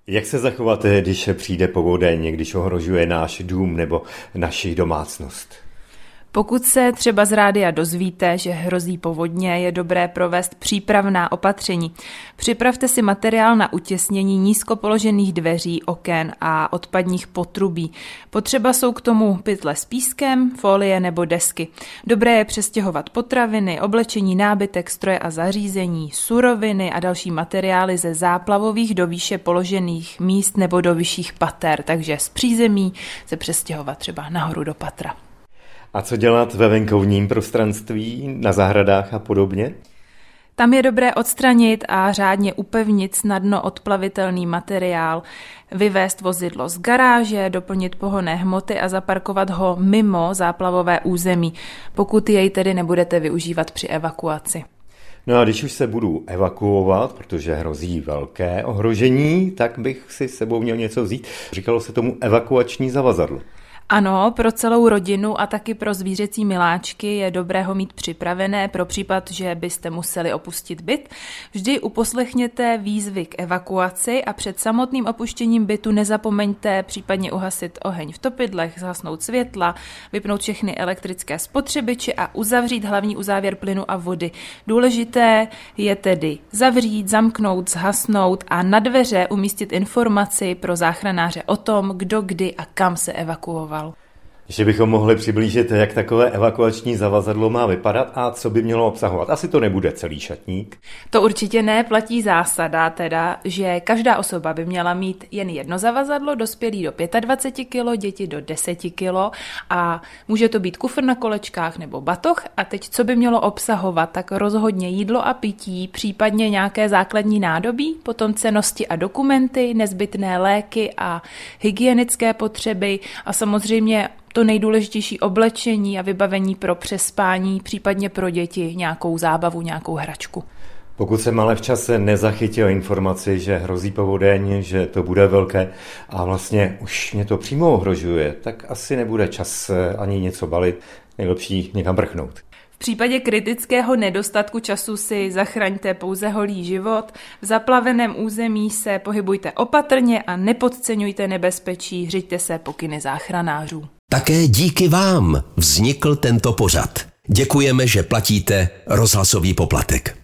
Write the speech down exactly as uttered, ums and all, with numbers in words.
Jak se zachovat, když přijde povodeň, když ohrožuje náš dům nebo naši domácnost? Pokud se třeba z rádia dozvíte, že hrozí povodně, je dobré provést přípravná opatření. Připravte si materiál na utěsnění nízko položených dveří, oken a odpadních potrubí. Potřeba jsou k tomu pytle s pískem, folie nebo desky. Dobré je přestěhovat potraviny, oblečení, nábytek, stroje a zařízení, suroviny a další materiály ze záplavových do výše položených míst nebo do vyšších pater, takže z přízemí se přestěhovat třeba nahoru do patra. A co dělat ve venkovním prostranství, na zahradách a podobně? Tam je dobré odstranit a řádně upevnit snadno odplavitelný materiál, vyvést vozidlo z garáže, doplnit pohonné hmoty a zaparkovat ho mimo záplavové území, pokud jej tedy nebudete využívat při evakuaci. No a když už se budu evakuovat, protože hrozí velké ohrožení, tak bych si s sebou měl něco vzít. Říkalo se tomu evakuační zavazadlo. Ano, pro celou rodinu a taky pro zvířecí miláčky je dobré ho mít připravené pro případ, že byste museli opustit byt. Vždy uposlechněte výzvy k evakuaci a před samotným opuštěním bytu nezapomeňte případně uhasit oheň v topidlech, zhasnout světla, vypnout všechny elektrické spotřebiče a uzavřít hlavní uzávěr plynu a vody. Důležité je tedy zavřít, zamknout, zhasnout a na dveře umístit informaci pro záchranáře o tom, kdo kdy a kam se evakuoval. Ještě bychom mohli přiblížit, jak takové evakuační zavazadlo má vypadat a co by mělo obsahovat. Asi to nebude celý šatník. To určitě ne, platí zásada teda, že každá osoba by měla mít jen jedno zavazadlo, dospělí do dvacet pět kilo, děti do deset kilo a může to být kufr na kolečkách nebo batoh. A teď, co by mělo obsahovat, tak rozhodně jídlo a pití, případně nějaké základní nádobí, potom cennosti a dokumenty, nezbytné léky a hygienické potřeby a samozřejmě to nejdůležitější oblečení a vybavení pro přespání, případně pro děti nějakou zábavu, nějakou hračku. Pokud jsem ale včas nezachytil informaci, že hrozí povodeň, že to bude velké a vlastně už mě to přímo ohrožuje, tak asi nebude čas ani něco balit, nejlepší někam prchnout. V případě kritického nedostatku času si zachraňte pouze holý život. V zaplaveném území se pohybujte opatrně a nepodceňujte nebezpečí, řiďte se pokyny záchranářů. Také díky vám vznikl tento pořad. Děkujeme, že platíte rozhlasový poplatek.